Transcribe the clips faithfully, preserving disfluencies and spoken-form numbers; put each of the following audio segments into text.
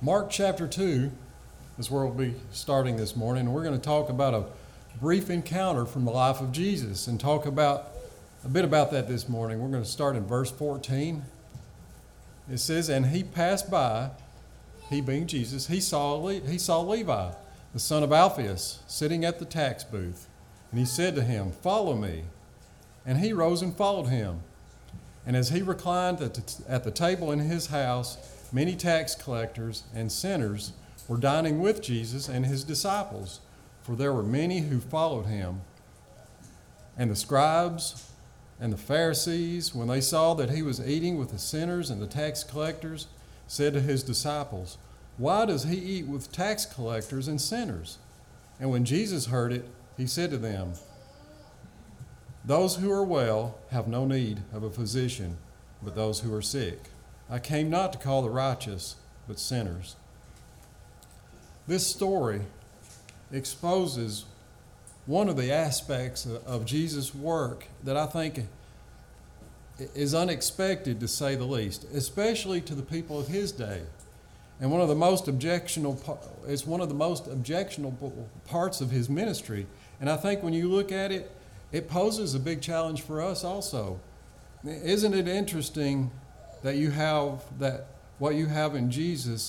Mark chapter two is where we'll be starting this morning. We're going to talk about a brief encounter from the life of Jesus and talk about a bit about that this morning. We're going to start in verse fourteen. It says, "And he passed by," he being Jesus, he saw, Le- he saw Levi, the son of Alphaeus, sitting at the tax booth. And he said to him, "Follow me." And he rose and followed him. And as he reclined at the, at the table in his house, many tax collectors and sinners were dining with Jesus and his disciples, for there were many who followed him. And the scribes and the Pharisees, when they saw that he was eating with the sinners and the tax collectors, said to his disciples, "Why does he eat with tax collectors and sinners?" And when Jesus heard it, he said to them, "Those who are well have no need of a physician, but those who are sick. I came not to call the righteous, but sinners." This story exposes one of the aspects of Jesus' work that I think is unexpected, to say the least, especially to the people of his day. And one of the most objectionable, it's one of the most objectionable parts of his ministry. And I think when you look at it, it poses a big challenge for us also. Isn't it interesting that you have that what you have in Jesus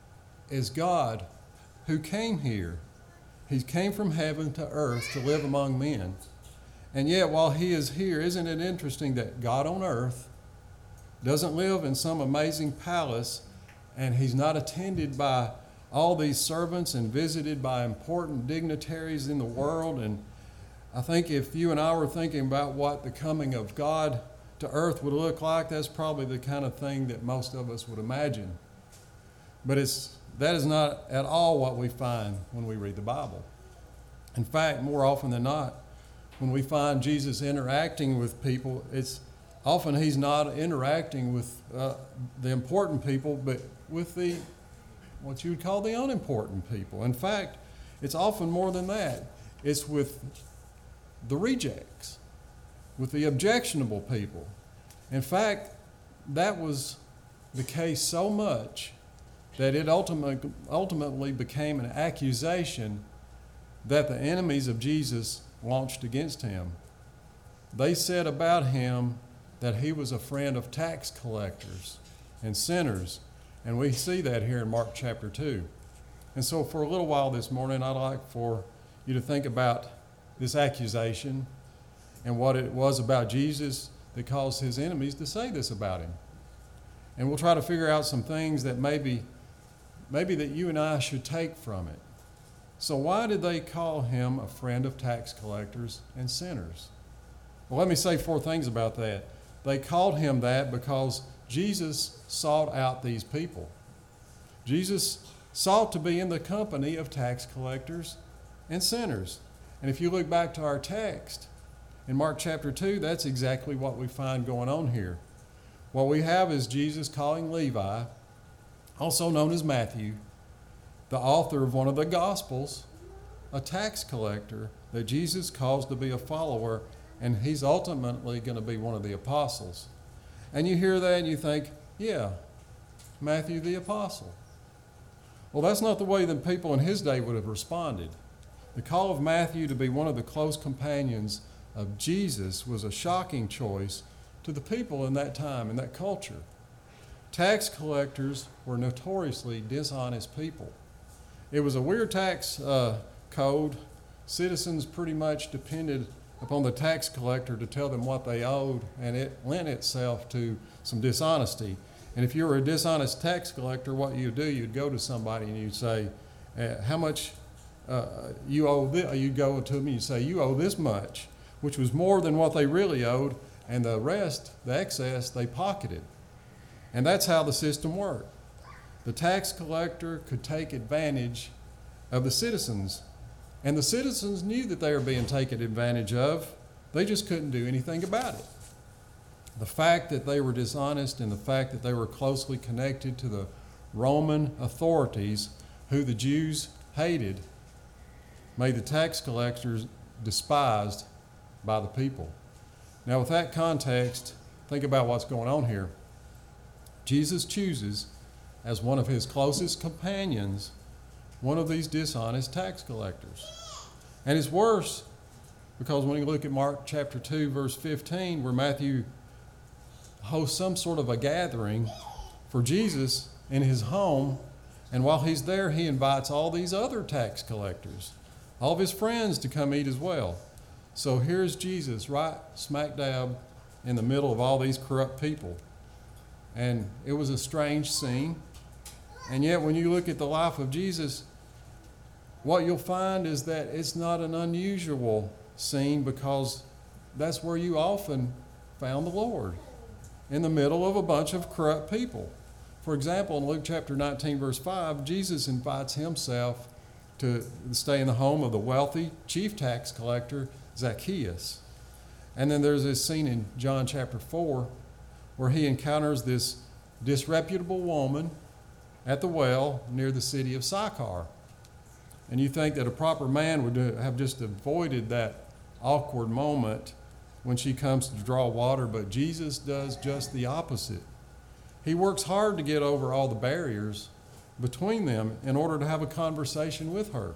is God who came here. He came from heaven to earth to live among men. And yet while he is here, isn't it interesting that God on earth doesn't live in some amazing palace, and he's not attended by all these servants and visited by important dignitaries in the world. And I think if you and I were thinking about what the coming of God to earth would look like, that's probably the kind of thing that most of us would imagine. But it's that is not at all what we find when we read the Bible. In fact, more often than not, when we find Jesus interacting with people, it's often he's not interacting with uh, the important people, but with the what you would call the unimportant people. In fact, it's often more than that. It's with the rejects, with the objectionable people. In fact, that was the case so much that it ultimately, ultimately became an accusation that the enemies of Jesus launched against him. They said about him that he was a friend of tax collectors and sinners, and we see that here in Mark chapter two. And so for a little while this morning, I'd like for you to think about this accusation and what it was about Jesus that caused his enemies to say this about him. And we'll try to figure out some things that maybe maybe that you and I should take from it. So why did they call him a friend of tax collectors and sinners? Well, let me say four things about that. They called him that because Jesus sought out these people. Jesus sought to be in the company of tax collectors and sinners. And if you look back to our text in Mark chapter two, that's exactly what we find going on here. What we have is Jesus calling Levi, also known as Matthew, the author of one of the Gospels, a tax collector that Jesus calls to be a follower, and he's ultimately going to be one of the apostles. And you hear that and you think, yeah, Matthew the apostle. Well, that's not the way that people in his day would have responded. The call of Matthew to be one of the close companions of Jesus was a shocking choice to the people in that time, in that culture. Tax collectors were notoriously dishonest people. It was a weird tax uh, code. Citizens pretty much depended upon the tax collector to tell them what they owed, and it lent itself to some dishonesty. And if you were a dishonest tax collector, what you'd do, you'd go to somebody and you'd say, uh, how much uh, you owe this? You'd go to them and you'd say, you owe this much, which was more than what they really owed, and the rest, the excess, they pocketed. And that's how the system worked. The tax collector could take advantage of the citizens, and the citizens knew that they were being taken advantage of. They just couldn't do anything about it. The fact that they were dishonest and the fact that they were closely connected to the Roman authorities, who the Jews hated, made the tax collectors despised by the people. Now, with that context, think about what's going on here. Jesus chooses as one of his closest companions, one of these dishonest tax collectors. And it's worse because when you look at Mark chapter two, verse fifteen, where Matthew hosts some sort of a gathering for Jesus in his home, and while he's there, he invites all these other tax collectors, all of his friends, to come eat as well. So here's Jesus right smack dab in the middle of all these corrupt people. And it was a strange scene. And yet when you look at the life of Jesus, what you'll find is that it's not an unusual scene, because that's where you often found the Lord, in the middle of a bunch of corrupt people. For example, in Luke chapter nineteen, verse five, Jesus invites himself to stay in the home of the wealthy chief tax collector, Zacchaeus. And then there's this scene in John chapter four where he encounters this disreputable woman at the well near the city of Sychar. And you think that a proper man would have just avoided that awkward moment when she comes to draw water, but Jesus does just the opposite. He works hard to get over all the barriers between them in order to have a conversation with her.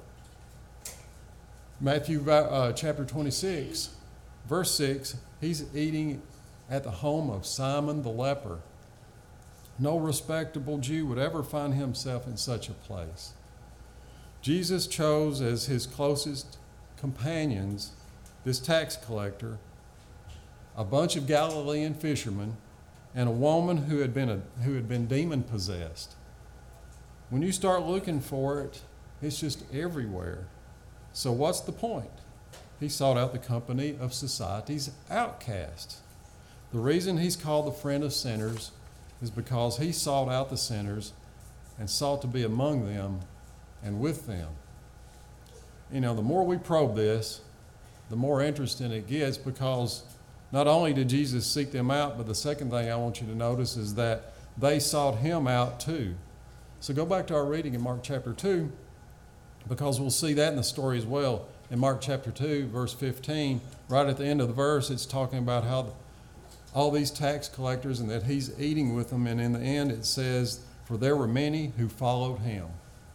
Matthew uh, chapter twenty-six, verse six, he's eating at the home of Simon the leper. No respectable Jew would ever find himself in such a place. Jesus chose as his closest companions this tax collector, a bunch of Galilean fishermen, and a woman who had been a, who had been demon possessed. When you start looking for it, it's just everywhere. So what's the point? He sought out the company of society's outcasts. The reason he's called the friend of sinners is because he sought out the sinners and sought to be among them and with them. You know, the more we probe this, the more interesting it gets, because not only did Jesus seek them out, but the second thing I want you to notice is that they sought him out too. So go back to our reading in Mark chapter two, because we'll see that in the story as well. In Mark chapter two, verse fifteen, right at the end of the verse, it's talking about how all these tax collectors and that he's eating with them. And in the end, it says, "For there were many who followed him."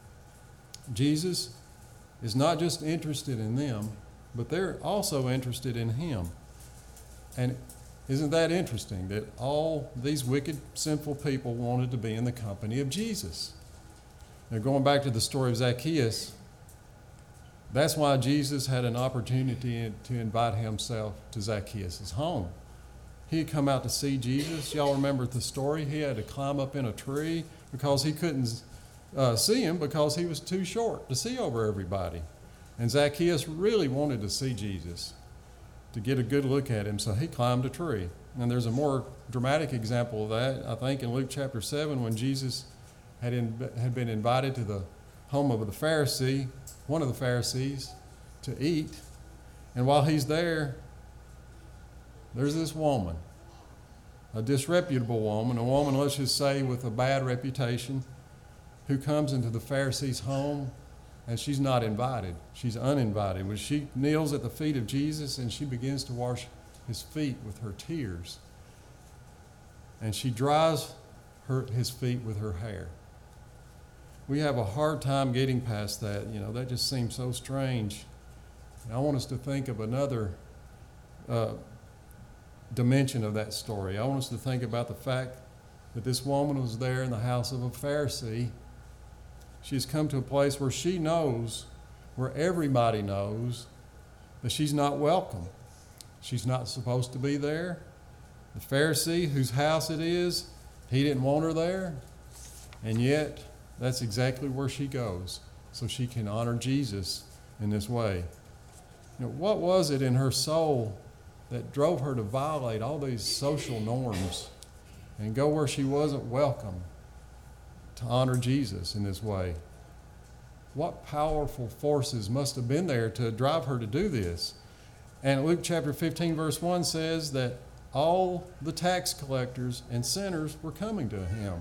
Jesus is not just interested in them, but they're also interested in him. And isn't that interesting that all these wicked, sinful people wanted to be in the company of Jesus? Now, going back to the story of Zacchaeus, that's why Jesus had an opportunity to invite himself to Zacchaeus' home. He had come out to see Jesus. Y'all remember the story? He had to climb up in a tree because he couldn't uh, see him because he was too short to see over everybody. And Zacchaeus really wanted to see Jesus, to get a good look at him, so he climbed a tree. And there's a more dramatic example of that, I think, in Luke chapter seven, when Jesus had, in, had been invited to the home of the Pharisee, one of the Pharisees, to eat. And while he's there, there's this woman, a disreputable woman, a woman, let's just say, with a bad reputation, who comes into the Pharisee's home, and she's not invited. She's uninvited. When she kneels at the feet of Jesus and she begins to wash his feet with her tears, and she dries her, his feet with her hair. We have a hard time getting past that. You know, that just seems so strange. And I want us to think of another uh, dimension of that story. I want us to think about the fact that this woman was there in the house of a Pharisee. She's come to a place where she knows, where everybody knows, that she's not welcome. She's not supposed to be there. The Pharisee, whose house it is, he didn't want her there. And yet, that's exactly where she goes, so she can honor Jesus in this way. You know, what was it in her soul that drove her to violate all these social norms and go where she wasn't welcome to honor Jesus in this way? What powerful forces must have been there to drive her to do this? And Luke chapter fifteen, verse one says that all the tax collectors and sinners were coming to him.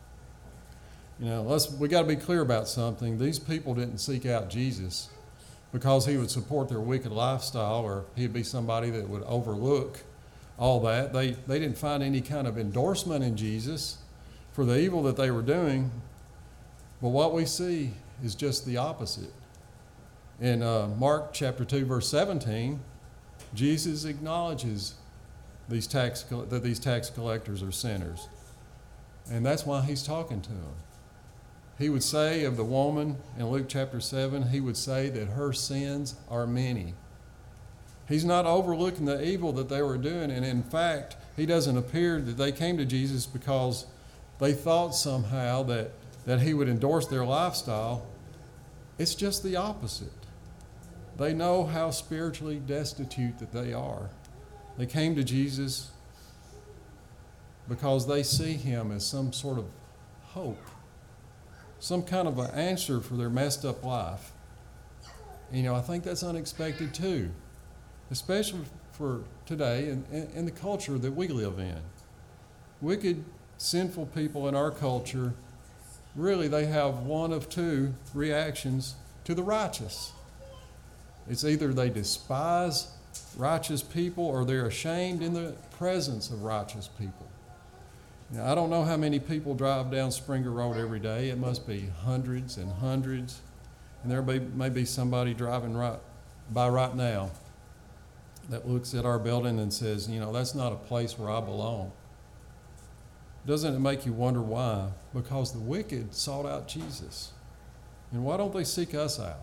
You know, let's, we got to be clear about something. These people didn't seek out Jesus because he would support their wicked lifestyle, or he'd be somebody that would overlook all that. They, they didn't find any kind of endorsement in Jesus for the evil that they were doing. But what we see is just the opposite. In uh, Mark chapter two, verse seventeen, Jesus acknowledges these tax that these tax collectors are sinners. And that's why he's talking to them. He would say of the woman in Luke chapter seven, he would say that her sins are many. He's not overlooking the evil that they were doing. And in fact, he doesn't appear that they came to Jesus because they thought somehow that, that he would endorse their lifestyle. It's just the opposite. They know how spiritually destitute that they are. They came to Jesus because they see him as some sort of hope, some kind of an answer for their messed up life. You know, I think that's unexpected too, especially for today and, and, and the culture that we live in. Wicked, sinful people in our culture, really they have one of two reactions to the righteous. It's either they despise righteous people or they're ashamed in the presence of righteous people. Now, I don't know how many people drive down Springer Road every day. It must be hundreds and hundreds. And there may, may be somebody driving right by right now that looks at our building and says, you know, that's not a place where I belong. Doesn't it make you wonder why? Because the wicked sought out Jesus. And why don't they seek us out?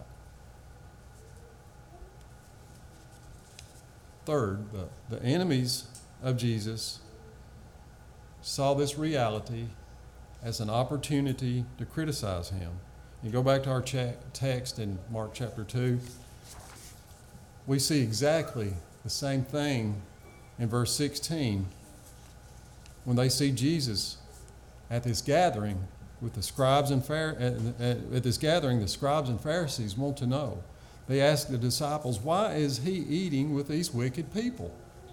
Third, the, the enemies of Jesus saw this reality as an opportunity to criticize him. You go back to our cha- text in Mark chapter two, we see exactly the same thing in verse sixteen when they see Jesus at this gathering with the scribes and Phar- at, at, at this gathering, the scribes and Pharisees want to know. They ask the disciples, why is he eating with these wicked people?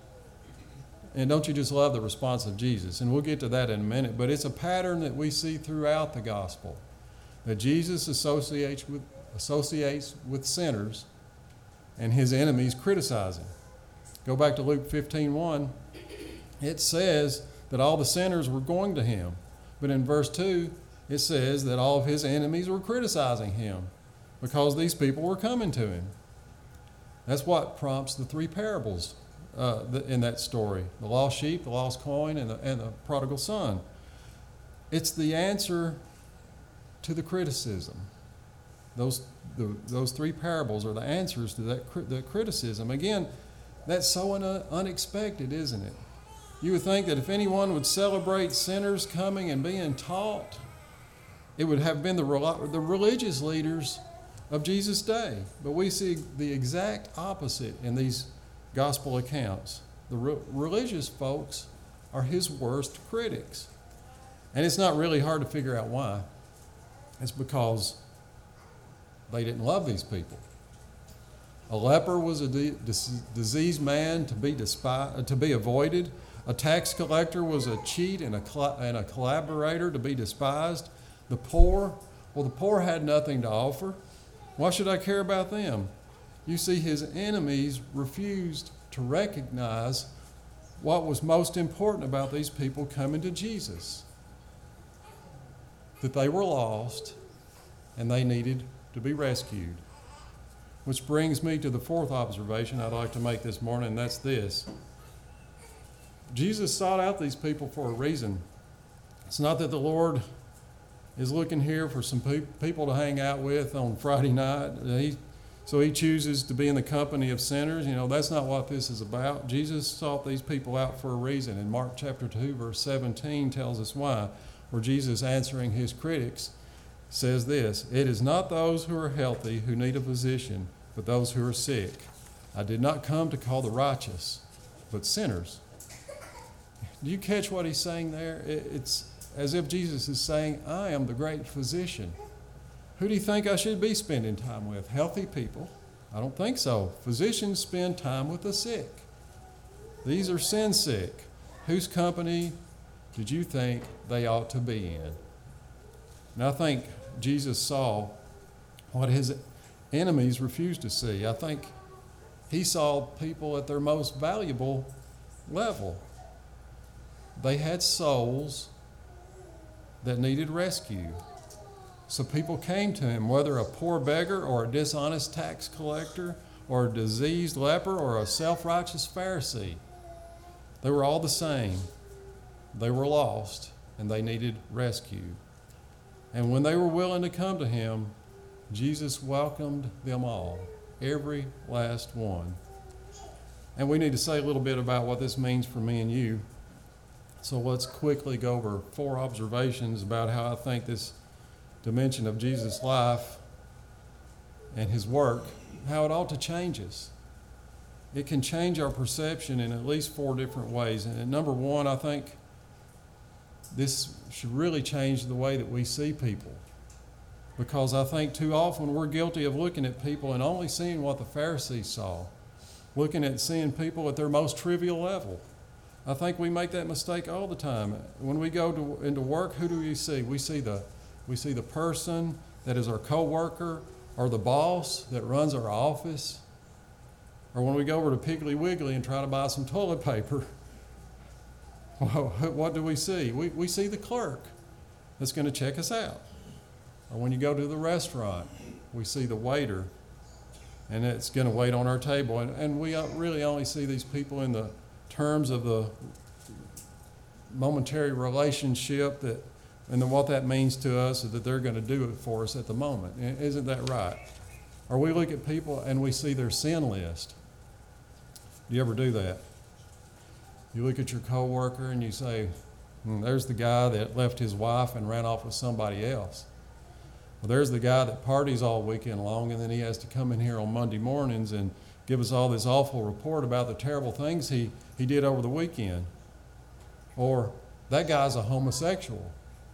And don't you just love the response of Jesus? And we'll get to that in a minute, but it's a pattern that we see throughout the gospel, that Jesus associates with, associates with sinners and his enemies criticize him. Go back to Luke fifteen one. It says that all the sinners were going to him. But in verse two, it says that all of his enemies were criticizing him because these people were coming to him. That's what prompts the three parables uh, in that story. The lost sheep, the lost coin, and the, and the prodigal son. It's the answer to the criticism. Those, the, those three parables are the answers to that the criticism. Again, that's so un- unexpected, isn't it? You would think that if anyone would celebrate sinners coming and being taught, it would have been the, the religious leaders of Jesus' day. But we see the exact opposite in these gospel accounts. The re- religious folks are his worst critics. And it's not really hard to figure out why. It's because they didn't love these people. A leper was a de- dis- diseased man to be despi- to be avoided. A tax collector was a cheat and a, cl- and a collaborator to be despised. The poor, well, the poor had nothing to offer. Why should I care about them? You see, his enemies refused to recognize what was most important about these people coming to Jesus. That they were lost and they needed to be rescued. Which brings me to the fourth observation I'd like to make this morning, and that's this. Jesus sought out these people for a reason. It's not that the Lord is looking here for some pe- people to hang out with on Friday night. He, so he chooses to be in the company of sinners. You know, that's not what this is about. Jesus sought these people out for a reason. And Mark chapter two, verse seventeen tells us why, where Jesus, answering his critics, says this, "It is not those who are healthy who need a physician, but those who are sick. I did not come to call the righteous, but sinners." Do you catch what he's saying there? It's as if Jesus is saying, I am the great physician. Who do you think I should be spending time with? Healthy people? I don't think so. Physicians spend time with the sick. These are sin sick. Whose company did you think they ought to be in? And I think Jesus saw what his enemies refused to see. I think he saw people at their most valuable level. They had souls that needed rescue. So people came to him, whether a poor beggar or a dishonest tax collector or a diseased leper or a self-righteous Pharisee. They were all the same. They were lost, and they needed rescue. And when they were willing to come to him, Jesus welcomed them all, every last one. And we need to say a little bit about what this means for me and you. So let's quickly go over four observations about how I think this dimension of Jesus' life and his work, how it ought to change us. It can change our perception in at least four different ways. And number one, I think this should really change the way that we see people. Because I think too often we're guilty of looking at people and only seeing what the Pharisees saw, looking at seeing people at their most trivial level. I think we make that mistake all the time. When we go to, into work, who do we see? We see the we see the person that is our co-worker, or the boss that runs our office. Or when we go over to Piggly Wiggly and try to buy some toilet paper, well, what do we see? We, we see the clerk that's going to check us out. Or when you go to the restaurant, we see the waiter, and it's going to wait on our table. And, and we really only see these people in the terms of the momentary relationship that, and then what that means to us is that they're going to do it for us at the moment. Isn't that right? Or we look at people and we see their sin list. Do you ever do that? You look at your coworker and you say, hmm, there's the guy that left his wife and ran off with somebody else. Well, there's the guy that parties all weekend long, and then he has to come in here on Monday mornings and give us all this awful report about the terrible things he, he did over the weekend. Or that guy's a homosexual.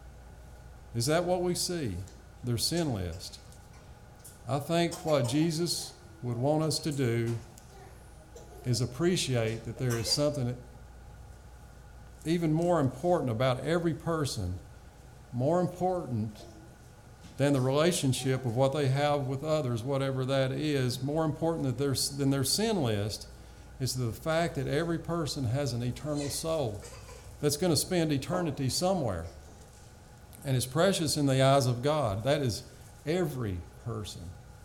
Is that what we see? Their sin list. I think what Jesus would want us to do is appreciate that there is something that even more important about every person, more important than the relationship of what they have with others, whatever that is, more important than their, than their sin list is the fact that every person has an eternal soul that's going to spend eternity somewhere. And is precious in the eyes of God. That is every person.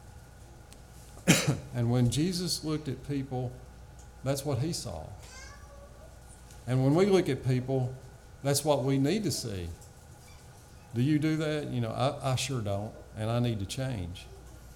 And when Jesus looked at people, that's what he saw. And when we look at people, that's what we need to see. Do you do that? You know, I, I sure don't, and I need to change.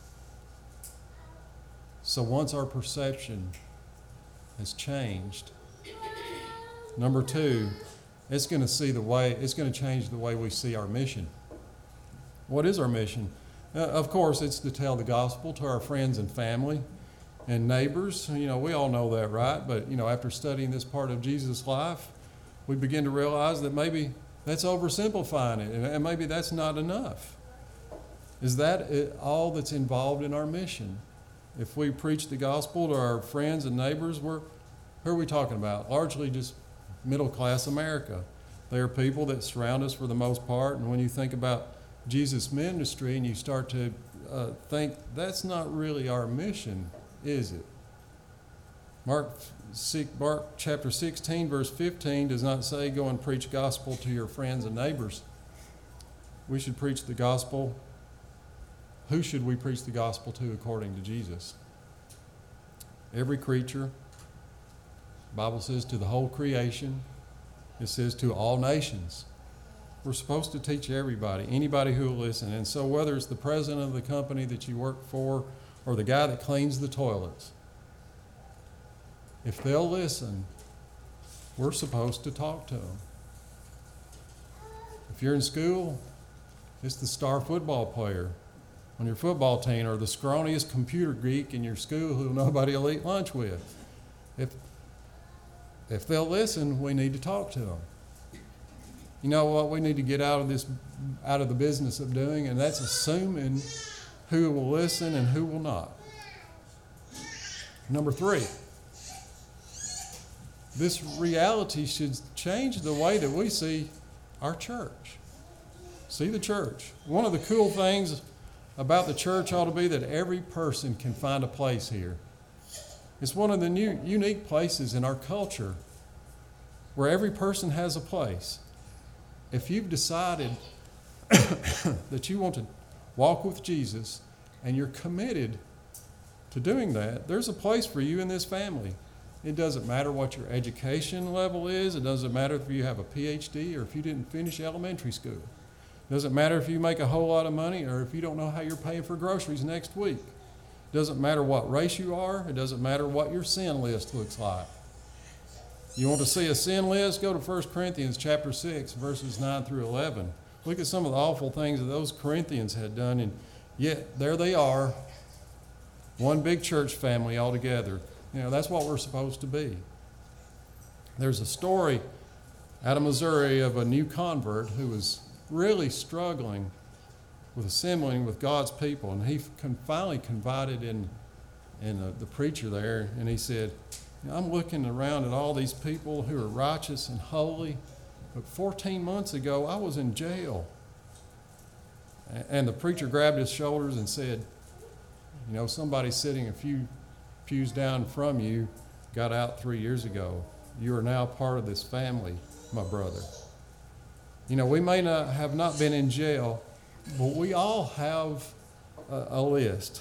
So once our perception has changed, number two, it's going to see the way, it's going to change the way we see our mission. What is our mission? Uh, of course, it's to tell the gospel to our friends and family and neighbors. You know, we all know that, right? But, you know, after studying this part of Jesus' life, we begin to realize that maybe that's oversimplifying it, and maybe that's not enough. Is that it, all that's involved in our mission? If we preach the gospel to our friends and neighbors, we're, who are we talking about? Largely just middle-class America. They are people that surround us for the most part, and when you think about Jesus' ministry and you start to uh, think, that's not really our mission, is it? Mark, Mark chapter sixteen, verse fifteen does not say go and preach gospel to your friends and neighbors. We should preach the gospel. Who should we preach the gospel to according to Jesus? Every creature. The Bible says to the whole creation. It says to all nations. We're supposed to teach everybody, anybody who will listen. And so whether it's the president of the company that you work for or the guy that cleans the toilets, if they'll listen, we're supposed to talk to them. If you're in school, it's the star football player on your football team or the scrawniest computer geek in your school who nobody will eat lunch with. If If they'll listen, we need to talk to them. You know what we need to get out of this, out of the business of doing, and that's assuming who will listen and who will not. Number three, this reality should change the way that we see our church. See the church. One of the cool things about the church ought to be that every person can find a place here. It's one of the new, unique places in our culture where every person has a place. If you've decided that you want to walk with Jesus and you're committed to doing that, there's a place for you in this family. It doesn't matter what your education level is. It doesn't matter if you have a P H D or if you didn't finish elementary school. It doesn't matter if you make a whole lot of money or if you don't know how you're paying for groceries next week. It doesn't matter what race you are. It doesn't matter what your sin list looks like. You want to see a sin list? Go to First Corinthians chapter six, verses nine through eleven. Look at some of the awful things that those Corinthians had done, and yet there they are, one big church family all together. You know, that's what we're supposed to be. There's a story out of Missouri of a new convert who was really struggling with assembling with God's people, and he finally confided in, in the, the preacher there, and he said, I'm looking around at all these people who are righteous and holy, but fourteen months ago I was in jail. And the preacher grabbed his shoulders and said, you know, somebody sitting a few pews down from you got out three years ago. You are now part of this family, my brother. You know, we may not have not been in jail, but we all have a, a list.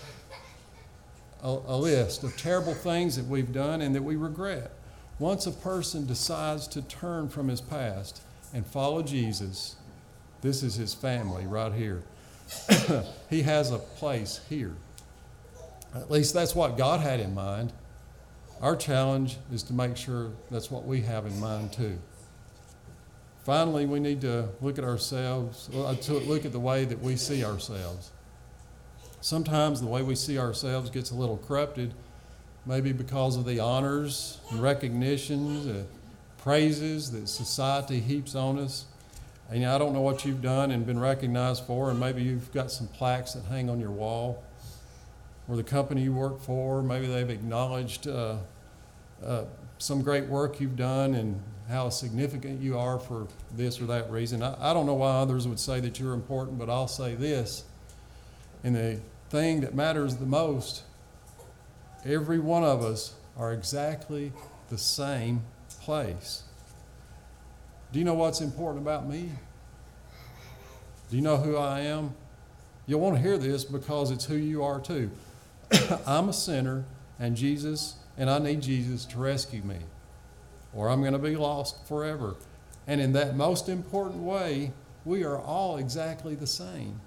A, a list of terrible things that we've done and that we regret. Once a person decides to turn from his past and follow Jesus, this is his family right here. He has a place here. At least that's what God had in mind. Our challenge is to make sure that's what we have in mind too. Finally, we need to look at ourselves, to look at the way that we see ourselves. Sometimes the way we see ourselves gets a little corrupted, maybe because of the honors and recognitions, the praises that society heaps on us. And you know, I don't know what you've done and been recognized for, and maybe you've got some plaques that hang on your wall, or the company you work for, maybe they've acknowledged uh, uh, some great work you've done and how significant you are for this or that reason. I, I don't know why others would say that you're important, but I'll say this. And the thing that matters the most, every one of us are exactly the same place. Do you know what's important about me? Do you know who I am? You'll want to hear this because it's who you are too. I'm a sinner, and Jesus, and I need Jesus to rescue me, or I'm going to be lost forever. And in that most important way, we are all exactly the same.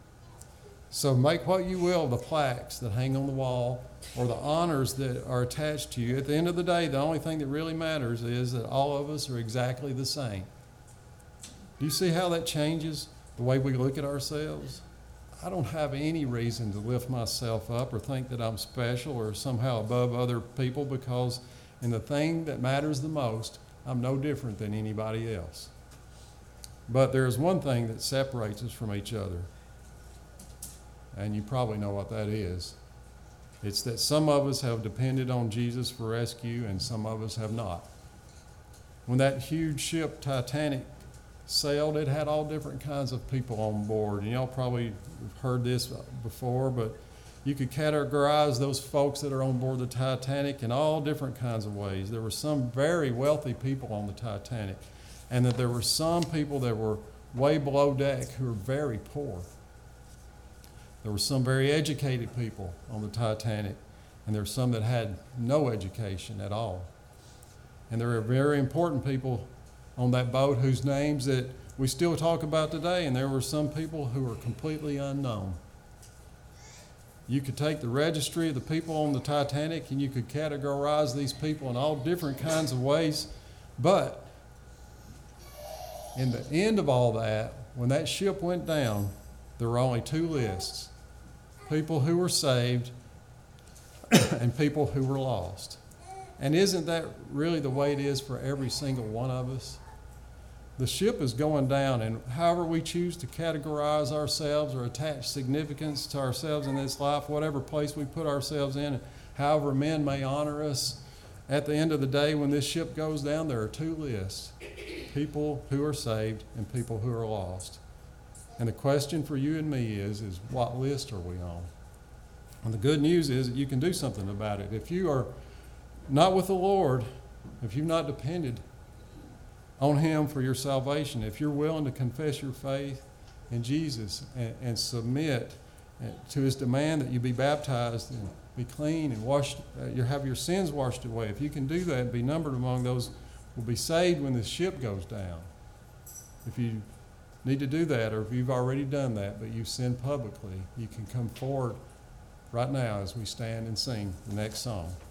So make what you will of the plaques that hang on the wall or the honors that are attached to you. At the end of the day, the only thing that really matters is that all of us are exactly the same. Do you see how that changes the way we look at ourselves? I don't have any reason to lift myself up or think that I'm special or somehow above other people, because in the thing that matters the most, I'm no different than anybody else. But there's one thing that separates us from each other. And you probably know what that is. It's that some of us have depended on Jesus for rescue and some of us have not. When that huge ship, Titanic, sailed, it had all different kinds of people on board. And y'all probably heard this before, but you could categorize those folks that are on board the Titanic in all different kinds of ways. There were some very wealthy people on the Titanic, and that there were some people that were way below deck who were very poor. There were some very educated people on the Titanic, and there were some that had no education at all. And there were very important people on that boat whose names that we still talk about today, and there were some people who were completely unknown. You could take the registry of the people on the Titanic and you could categorize these people in all different kinds of ways, but in the end of all that, when that ship went down, there were only two lists: people who were saved and people who were lost. And isn't that really the way it is for every single one of us? The ship is going down, and however we choose to categorize ourselves or attach significance to ourselves in this life, whatever place we put ourselves in, however men may honor us, at the end of the day, when this ship goes down, there are two lists: people who are saved and people who are lost. And the question for you and me is, is what list are we on? And the good news is that you can do something about it. If you are not with the Lord, if you've not depended on Him for your salvation, if you're willing to confess your faith in Jesus and, and submit to his demand that you be baptized and be clean and washed, uh, you have your sins washed away. If you can do that and be numbered among those who will be saved when the ship goes down. If you need to do that, or if you've already done that but you've sinned publicly, you can come forward right now as we stand and sing the next song.